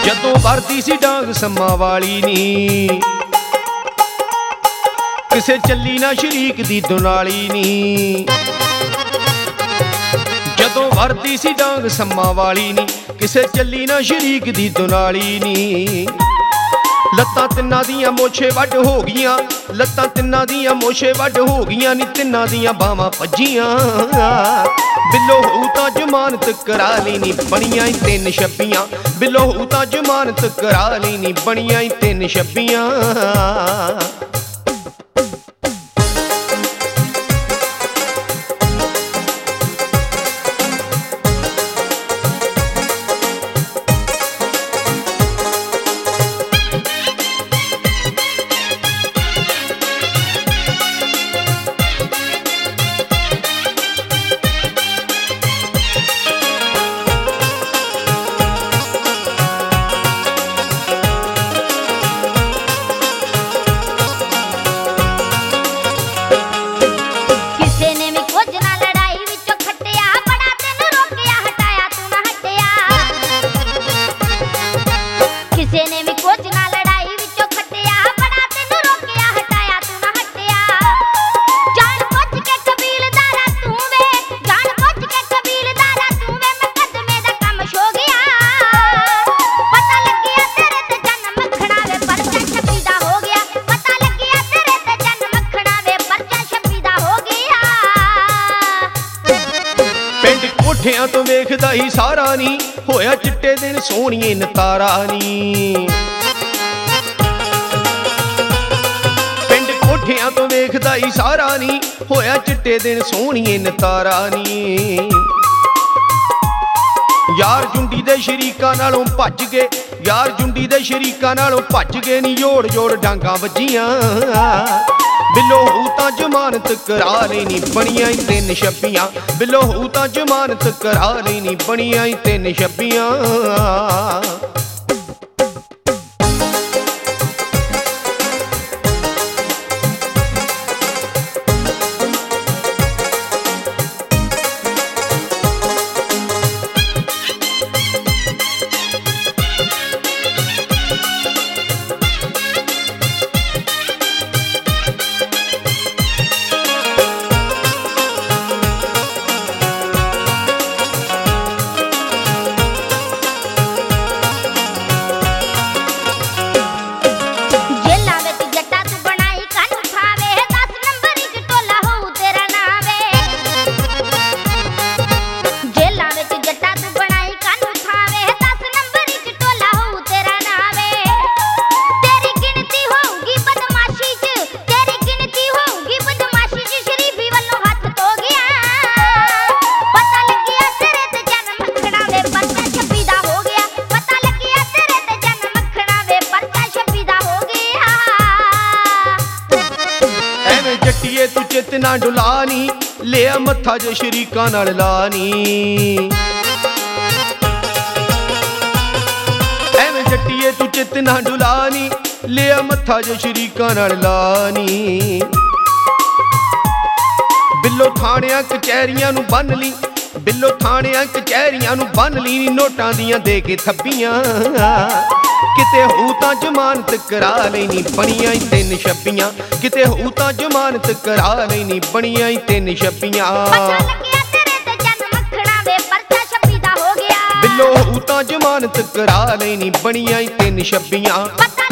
जदों वरदी सी डांग सम्मा वाली नी, किसे चली ना शरीक दी दुनाली नी। जदों वरदी सी डांग सम्मा वाली नी, किसे चली ना शरीक दी दुनाली नी। लत्तां तिन्नां दियां मोछे वड्ड हो गियां, लत्तां तिन्नां दियां मोछे वड्ड हो गियां नी, तिन्नां दियां बावां भज्जियां। बिल्लो होऊ तां जमानत करा लेनी, बनियां ही 3 छब्बियां। बिल्लो होऊ तां जमानत करा लेनी, बनियां ही 3 छब्बियां। कोठियां तो वेखदा ही सारा नी, होया चिट्टे दिन सोहणिए नतारा नी। पिंड कोठियां तो वेखदा ही सारा नी, होया चिट्टे दिन सोहणिए नतारा नी। यार जुंडी दे शरीकां नालों भज गए, यार जुंडी दे शरीकां नालों भज गए नी, जोड़ जोड़ डांगां वज्जियां। बिल्लो होऊ तां जमानत करा लेनी, बनियां ही 3 छब्बियां। बिल्लो होऊ तां जमानत करा लेनी, बनियां ही 3 छब्बियां। जट्टिए तू चित ना डुलानी, लिया मत्था जो शरीकां नाल लानी। एवें जट्टिए तू चित ना डुलानी, लिया मत्था जो शरीकां नाल लानी। बिल्लो थाणियां कचहरियां नूं बन ली, बिल्लो थाणियां कचहरियां नूं बन ली, नोटां दियां दे के थप्पियां। किते होऊ तां जमानत करा लेनी, बनियां ही 3 छब्बियां। किते होऊ तां जमानत करा लेनी, बनियां ही 3 छब्बियां। बिल्लो होऊ तां जमानत करा लेनी, बनियां ही 3 छब्बियां।